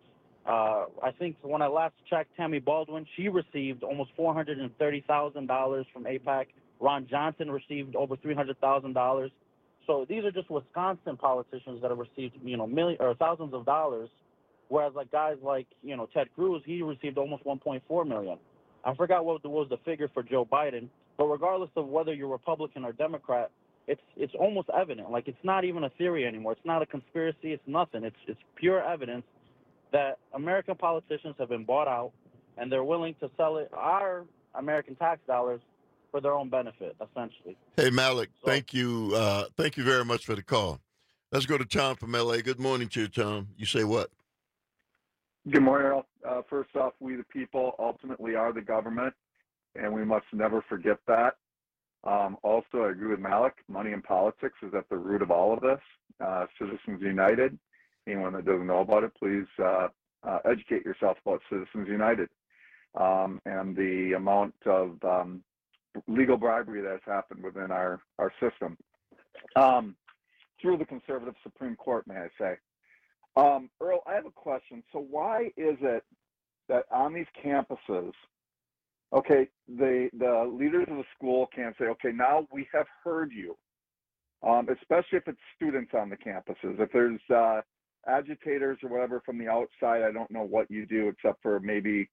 I think when I last checked, Tammy Baldwin, she received almost $430,000 from AIPAC. Ron Johnson received over $300,000. So these are just Wisconsin politicians that have received, millions or thousands of dollars, whereas like guys like, Ted Cruz, he received almost $1.4 million. I forgot what was the figure for Joe Biden, but regardless of whether you're Republican or Democrat, it's almost evident. Like, it's not even a theory anymore. It's not a conspiracy. It's nothing. It's pure evidence that American politicians have been bought out, and they're willing to sell our American tax dollars for their own benefit, essentially. Hey, Malik, thank you very much for the call. Let's go to Tom from L.A. Good morning to you, Tom. You say what? Good morning, Earl. First off, we the people ultimately are the government, and we must never forget that. Also, I agree with Malik. Money in politics is at the root of all of this. Citizens United, anyone that doesn't know about it, please educate yourself about Citizens United and the amount of legal bribery that has happened within our system through the conservative Supreme Court, may I say. Earl, I have a question. So why is it that on these campuses, okay, the leaders of the school can't say, okay, now we have heard you, especially if it's students on the campuses. If there's agitators or whatever from the outside, I don't know what you do except for maybe,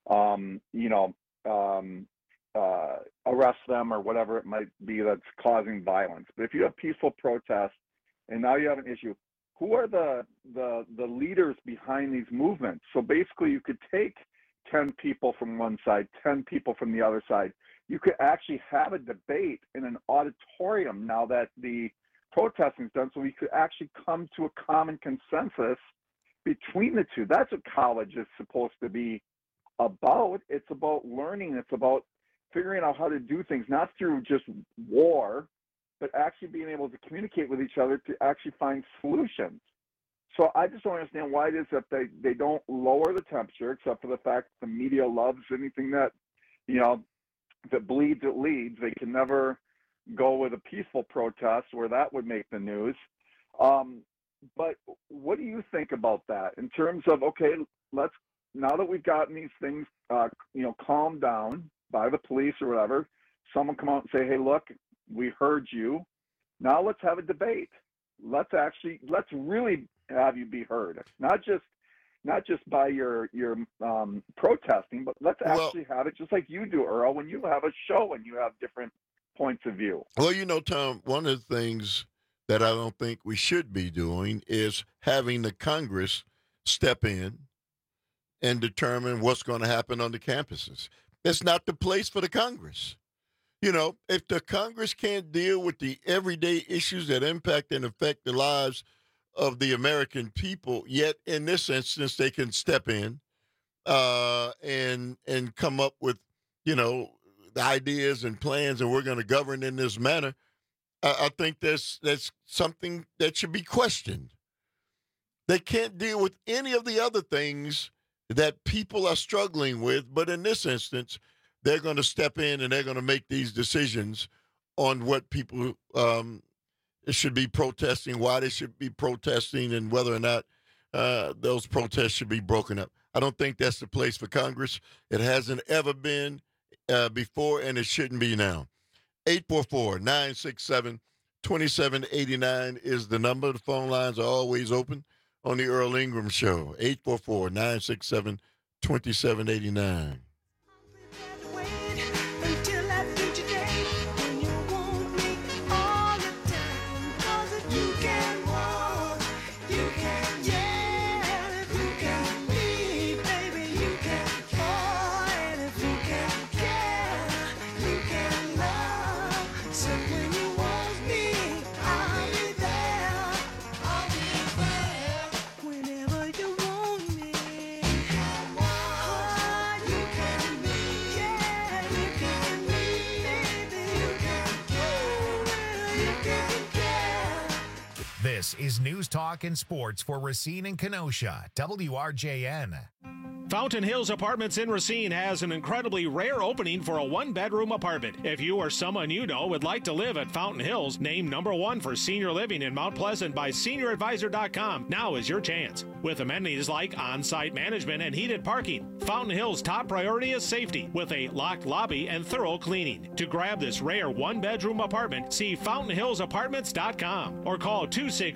arrest them or whatever it might be that's causing violence. But if you have peaceful protests and now you have an issue, who are the leaders behind these movements? So basically you could take 10 people from one side, 10 people from the other side. You could actually have a debate in an auditorium now that the protesting is done, so we could actually come to a common consensus between the two. That's what college is supposed to be about. It's about learning. It's about figuring out how to do things, not through just war, but actually being able to communicate with each other to actually find solutions. So I just don't understand why it is that they don't lower the temperature, except for the fact that the media loves anything that, if it bleeds, it leads. They can never go with a peaceful protest where that would make the news. But what do you think about that in terms of, okay, now that we've gotten these things, calmed down by the police or whatever, someone come out and say, hey, look, we heard you. Now let's have a debate. Let's really have you be heard. Not just by your protesting, but let's actually have it just like you do, Earl, when you have a show and you have different points of view. Well, Tom, one of the things that I don't think we should be doing is having the Congress step in and determine what's going to happen on the campuses. It's not the place for the Congress. If the Congress can't deal with the everyday issues that impact and affect the lives of the American people, yet in this instance they can step in and come up with, the ideas and plans, and we're going to govern in this manner, I think that's something that should be questioned. They can't deal with any of the other things that people are struggling with, but in this instance, they're going to step in and they're going to make these decisions on what people should be protesting, why they should be protesting, and whether or not those protests should be broken up. I don't think that's the place for Congress. It hasn't ever been before, and it shouldn't be now. 844-967-2789 is the number. The phone lines are always open on the Earl Ingram Show. 844-967-2789. Until after today, when you want me all the time, 'cause if you can walk, you can yell. If you can lead, baby, you can fall. And if you can care, you can love. So when you want me, I'll be there. I'll be there whenever you want me. Oh, you can be, yeah, you can be, baby, you can care, you can care. This is News Talk and Sports for Racine and Kenosha, WRJN. Fountain Hills Apartments in Racine has an incredibly rare opening for a one-bedroom apartment. If you or someone you know would like to live at Fountain Hills, named #1 for senior living in Mount Pleasant by SeniorAdvisor.com, now is your chance. With amenities like on-site management and heated parking, Fountain Hills' top priority is safety, with a locked lobby and thorough cleaning. To grab this rare one-bedroom apartment, see FountainHillsApartments.com or call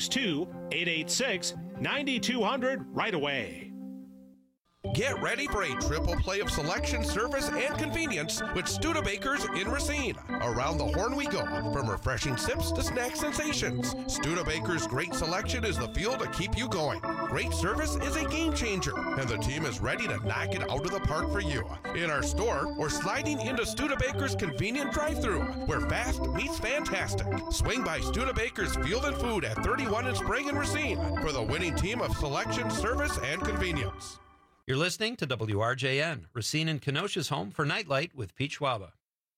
262-886-9200 right away. Get ready for a triple play of selection, service, and convenience with Studebakers in Racine. Around the horn we go, from refreshing sips to snack sensations. Studebakers' great selection is the fuel to keep you going. Great service is a game changer, and the team is ready to knock it out of the park for you. In our store, or sliding into Studebakers' convenient drive-thru, where fast meets fantastic. Swing by Studebakers Field and Food at 31 in Sprague and Racine for the winning team of selection, service, and convenience. You're listening to WRJN, Racine and Kenosha's home for Nightlight with Pete Schwaba.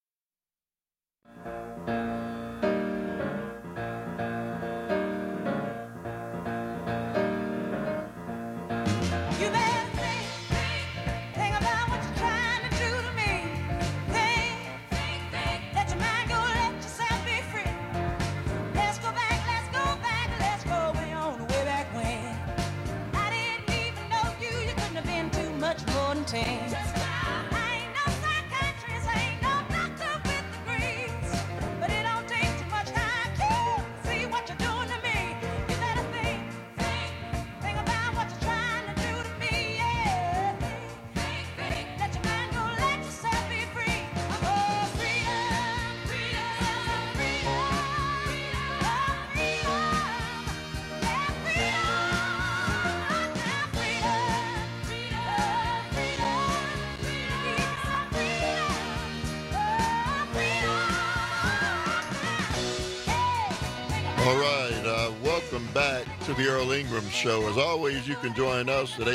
All right, welcome back to the Earl Ingram Show. As always, you can join us at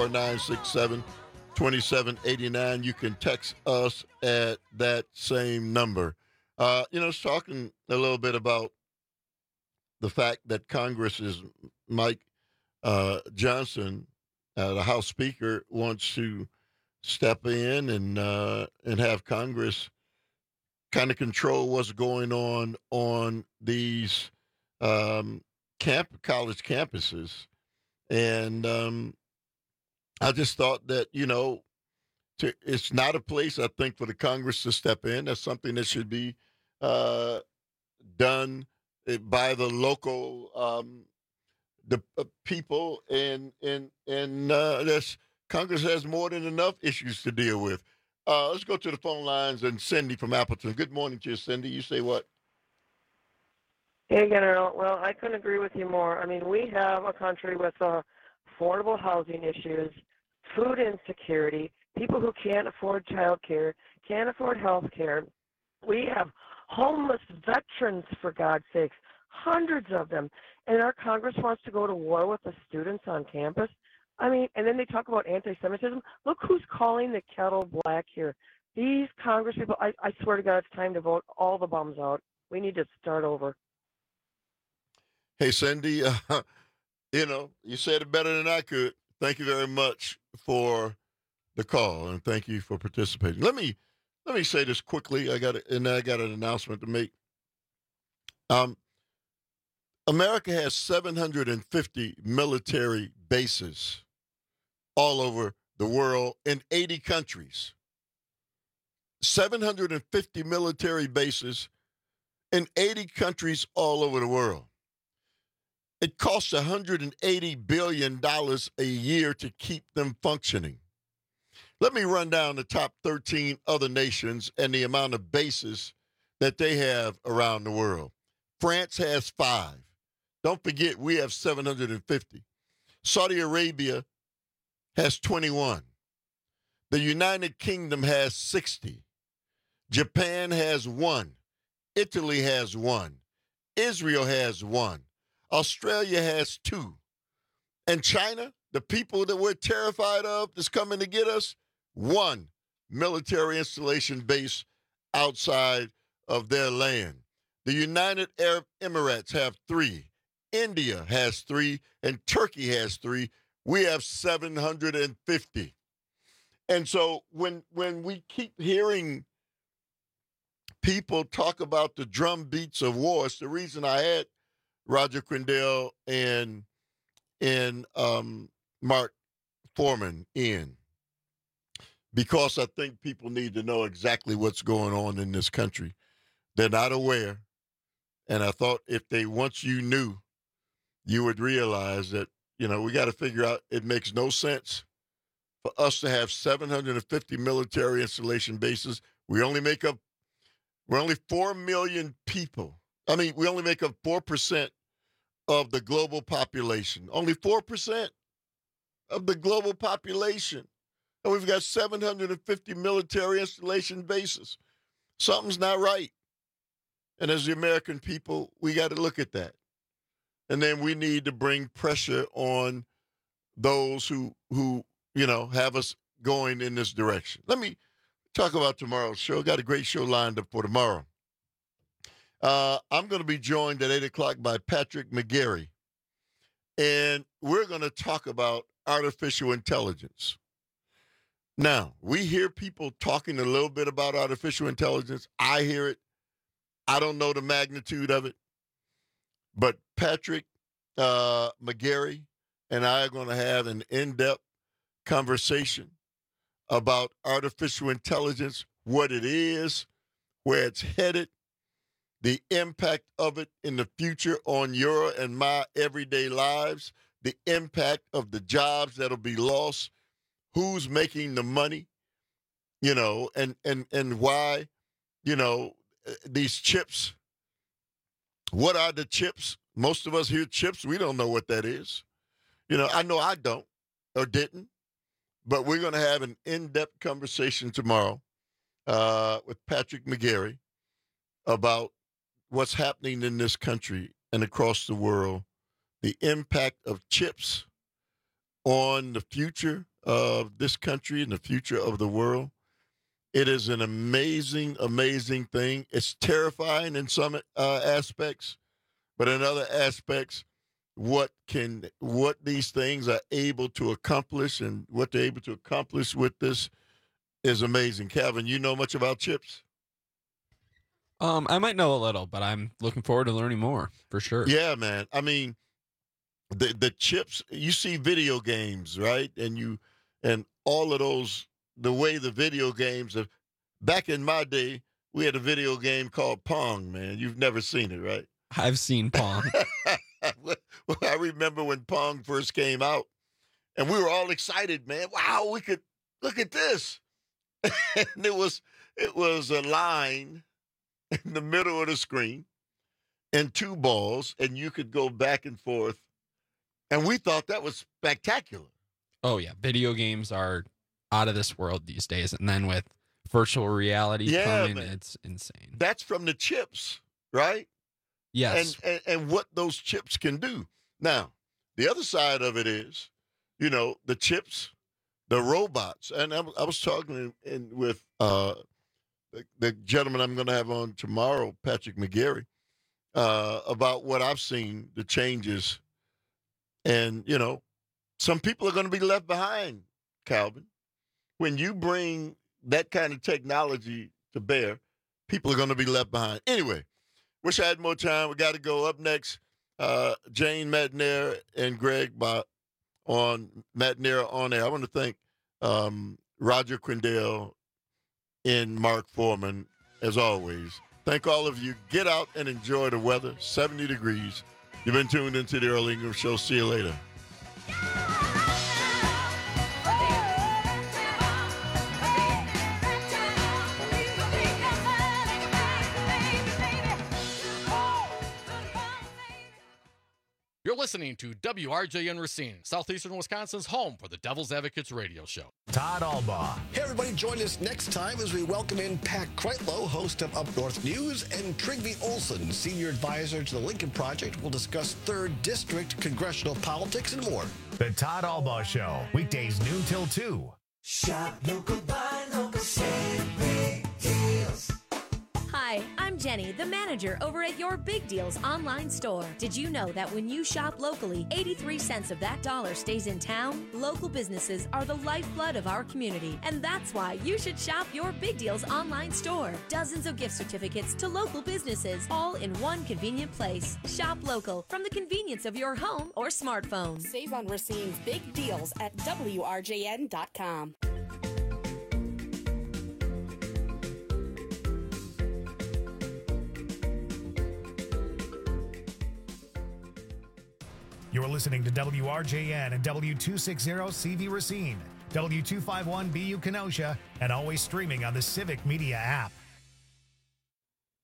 844-967-2789. You can text us at that same number. It's talking a little bit about the fact that Congress's Mike Johnson, the House Speaker, wants to step in and have Congress kind of control what's going on these college campuses. And I just thought that, it's not a place, I think, for the Congress to step in. That's something that should be done by the local people. And Congress has more than enough issues to deal with. Let's go to the phone lines and Cindy from Appleton. Good morning to you, Cindy. You say what? Hey again, Earl. Well, I couldn't agree with you more. I mean, we have a country with affordable housing issues, food insecurity, people who can't afford child care, can't afford health care. We have homeless veterans, for God's sakes, hundreds of them. And our Congress wants to go to war with the students on campus. I mean, and then they talk about anti-Semitism. Look who's calling the kettle black here. These Congress people, I swear to God, it's time to vote all the bums out. We need to start over. Hey, Cindy, you said it better than I could. Thank you very much for the call, and thank you for participating. Let me say this quickly. I got an announcement to make. America has 750 military bases all over the world in 80 countries. 750 military bases in 80 countries all over the world. It costs $180 billion a year to keep them functioning. Let me run down the top 13 other nations and the amount of bases that they have around the world. France has 5. Don't forget, we have 750. Saudi Arabia has 21. The United Kingdom has 60. Japan has 1. Italy has 1. Israel has 1. Australia has 2. And China, the people that we're terrified of that's coming to get us, 1 military installation base outside of their land. The United Arab Emirates have 3. India has 3, and Turkey has 3. We have 750. And so when we keep hearing people talk about the drum beats of war, it's the reason I had Roger Crandell and Mark Foreman in, because I think people need to know exactly what's going on in this country. They're not aware. And I thought if once you knew, you would realize that, we got to figure out it makes no sense for us to have 750 military installation bases. We're only 4 million people. I mean, we only make up 4% of the global population. Only 4% of the global population. And we've got 750 military installation bases. Something's not right. And as the American people, we got to look at that. And then we need to bring pressure on those who have us going in this direction. Let me talk about tomorrow's show. Got a great show lined up for tomorrow. I'm going to be joined at 8 o'clock by Patrick McGarry. And we're going to talk about artificial intelligence. Now, we hear people talking a little bit about artificial intelligence. I hear it. I don't know the magnitude of it. But Patrick McGarry and I are going to have an in-depth conversation about artificial intelligence, what it is, where it's headed, the impact of it in the future on your and my everyday lives, the impact of the jobs that'll be lost, who's making the money, and why, these chips. What are the chips? Most of us hear chips. We don't know what that is. I know I don't or didn't, but we're going to have an in-depth conversation tomorrow with Patrick McGarry about what's happening in this country and across the world, the impact of chips on the future of this country and the future of the world. It is an amazing, amazing thing. It's terrifying in some aspects, but in other aspects, what these things are able to accomplish and what they're able to accomplish with this is amazing. Calvin, you know much about chips? I might know a little, but I'm looking forward to learning more for sure. Yeah, man. I mean, the chips, you see video games, right? And all of those, the way the video games have, back in my day, we had a video game called Pong, man. You've never seen it, right? I've seen Pong. Well, I remember when Pong first came out, and we were all excited, man. Wow, we could look at this. And it was a line in the middle of the screen and two balls, and you could go back and forth. And we thought that was spectacular. Oh, yeah. Video games are out of this world these days. And then with virtual reality coming, man. It's insane. That's from the chips, right? Yes. And what those chips can do. Now, the other side of it is, the chips, the robots. And I was talking with the gentleman I'm going to have on tomorrow, Patrick McGarry, about what I've seen, the changes. And, some people are going to be left behind, Calvin. When you bring that kind of technology to bear, people are going to be left behind. Anyway, wish I had more time. We got to go. Up next, Jane Matenaer and Greg on Matenaer on Air. I want to thank Roger Crandell and Mark Foreman, as always. Thank all of you. Get out and enjoy the weather. 70 degrees. You've been tuned into the Earl Ingram Show. See you later. You're listening to WRJN Racine, Southeastern Wisconsin's home for the Devil's Advocates radio show. Todd Albaugh. Hey, everybody, join us next time as we welcome in Pat Kreitlow, host of Up North News, and Trygve Olson, senior advisor to the Lincoln Project. We'll discuss 3rd District congressional politics and more. The Todd Albaugh Show, weekdays noon till 2. Shop local, buy local, save big deals. Hi, Hi, I'm Jenny, the manager over at your Big Deals online store. Did you know that when you shop locally, 83 cents of that dollar stays in town? Local businesses are the lifeblood of our community, and that's why you should shop your Big Deals online store. Dozens of gift certificates to local businesses, all in one convenient place. Shop local from the convenience of your home or smartphone. Save on Racine's big deals at WRJN.com. You're listening to WRJN and W260CV Racine, W251BU Kenosha, and always streaming on the Civic Media app.